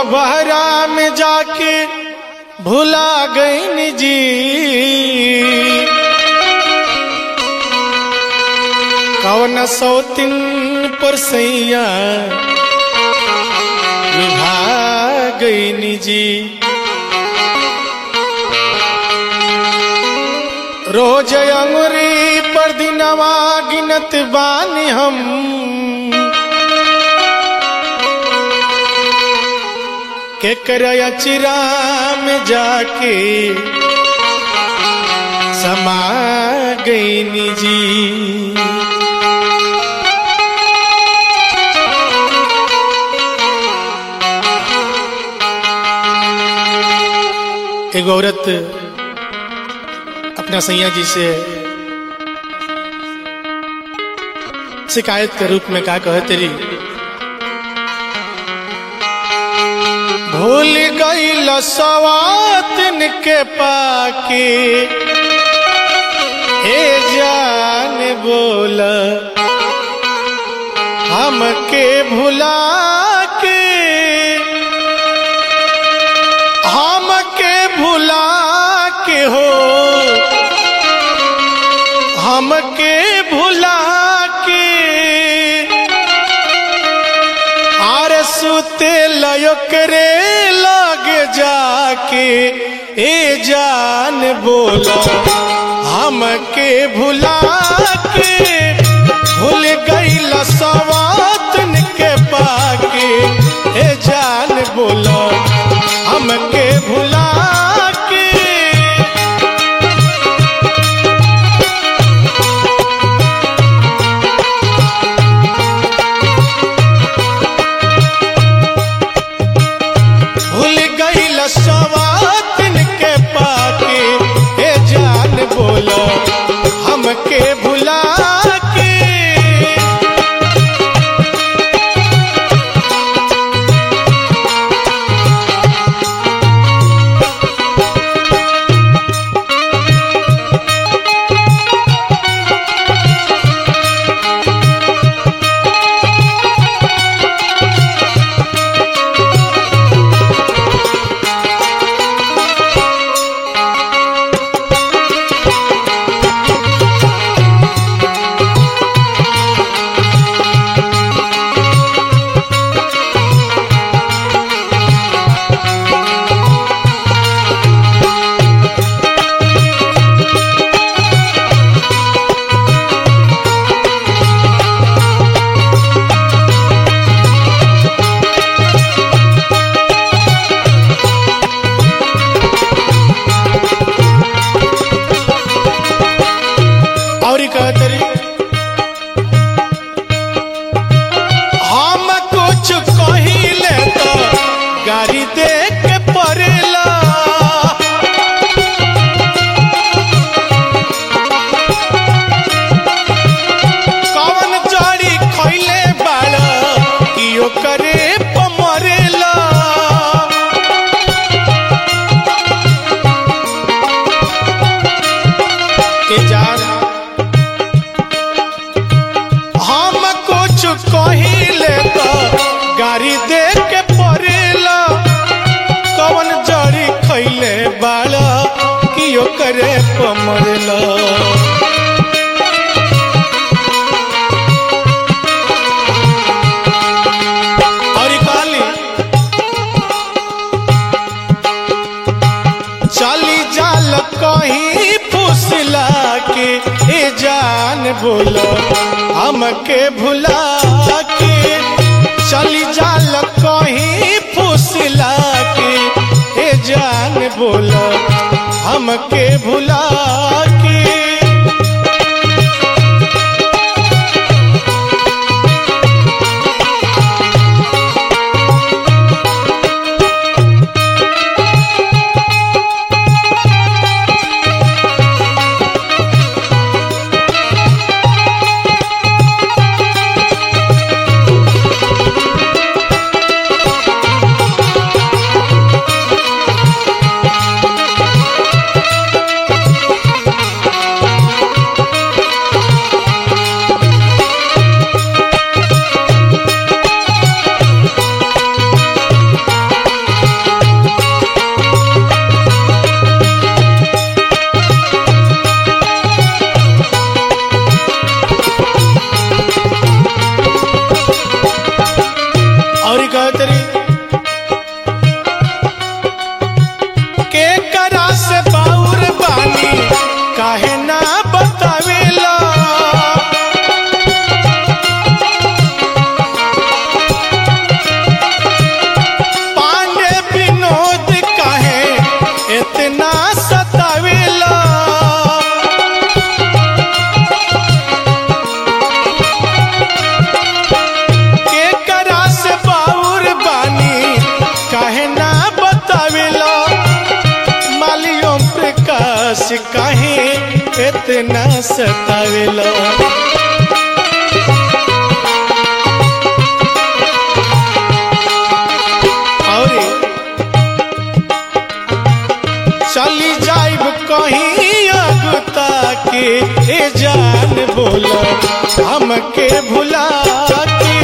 रउआ बहरा में जाके भुला गईन जी। कौन सौतिन पर सैया लुभा गईन जी। रोज अंगुरी पर दिनवा गिनत बानी हम। के करया चिरा में जाके समा गईनी जी। एक औरत अपना सैया जी से शिकायत के रूप में क्या कहे तेरी, भूल गई लसवातिन के पाके ए जान बोल हमके भुला के, हमके भुला के हो, हमके भुला के आर सुते लयो करे लगे जाके ए जान बोला हमके भुला के। भूल गई लसवातन के पाके ए जान बोला हमके भुला के। भूल गई लसवातन के पाके ए जान बोला हमके भुला के। हम कुछ कहिले तो गाड़ी दे के पड़ेला, कौन जड़ी खैले बाड़ा कियो करे पमरेला। के जान हम कुछ कहिले तो गाड़ी दे के पड़ेला, कौन जड़ी खैले बाड़ा कियो करे पमरेला। और काली चली जाल कहीं फुसला के ए जान बोलो हमके भुला के। चली जाल कहीं फुसला के ए जान बोलो हमके भुला के। सतावेला। और चली जाइब कहीं अगुता के ए जान बोला हमके भुला के।